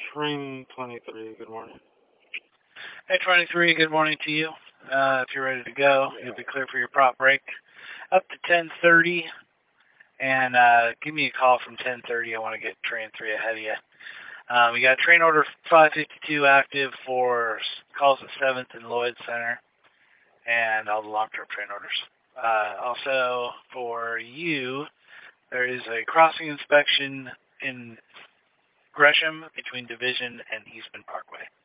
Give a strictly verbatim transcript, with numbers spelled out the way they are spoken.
Train twenty-three, good morning. Hey, twenty-three, good morning to you. Uh, if you're ready to go, you'll be clear for your prop break up to ten thirty. And uh, give me a call from ten thirty. I want to get train three ahead of you. Um, we got train order five fifty-two active for calls at seventh and Lloyd Center and all the long-term train orders. Uh, also, for you, there is a crossing inspection in Gresham between Division and Eastman Parkway.